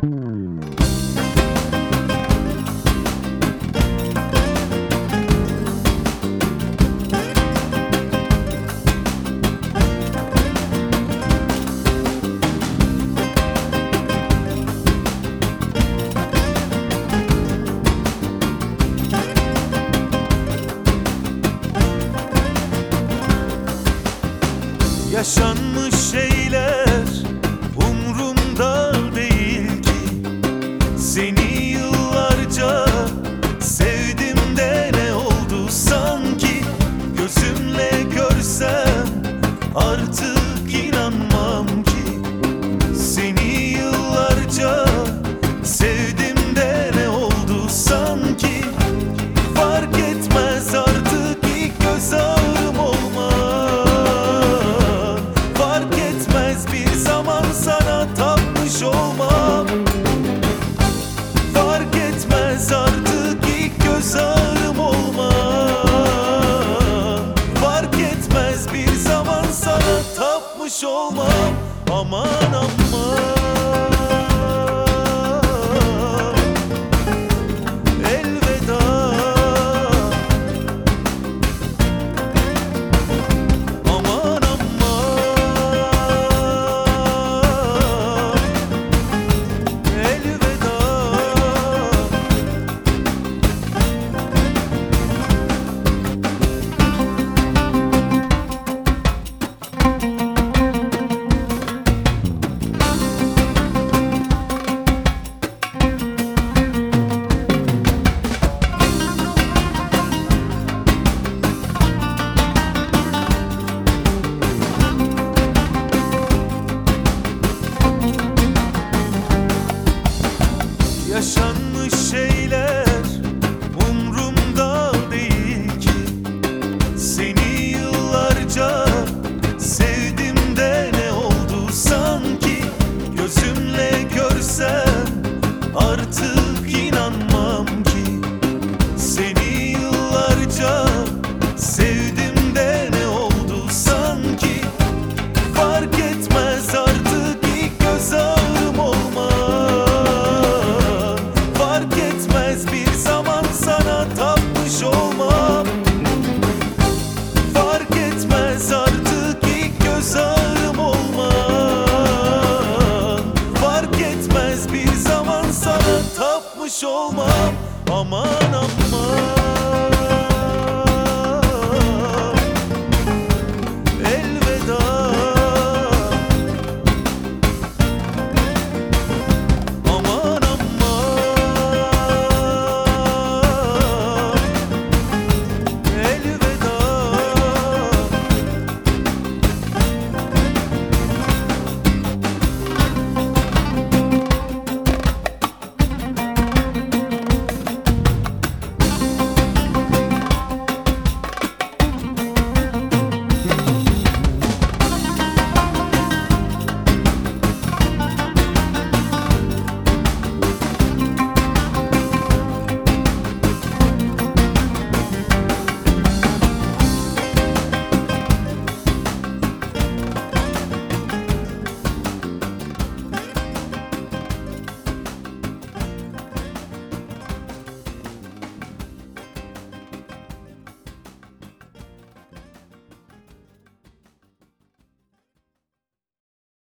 Yaşanmış şeyler umrumda değil ki. Seni yıllarca sevdim de ne oldu sanki. Gözümle görsem artık inanmam ki. Seni yıllarca sevdim de ne oldu sanki. Fark etmez artık ilk göz ağrım olmaz. Bir zaman sana tapmış olmam. Fark etmez artık ilk göz ağrım olmam. Fark etmez bir zaman sana tapmış olmam. Aman aman. Yaşanmış şeyler umrumda değil ki. Seni yıllarca sevdim de ne oldu sanki. Gözümle görsem artık inanmam ki. Seni yıllarca sevdim de ne oldu sanki. Fark etmez artık ilk göz ağrım olmaz. Fark etmez bir zaman sana tapmış olmam. Fark etmez artık ilk göz ağrım olmam. Fark etmez bir zaman sana tapmış olmam. Aman aman.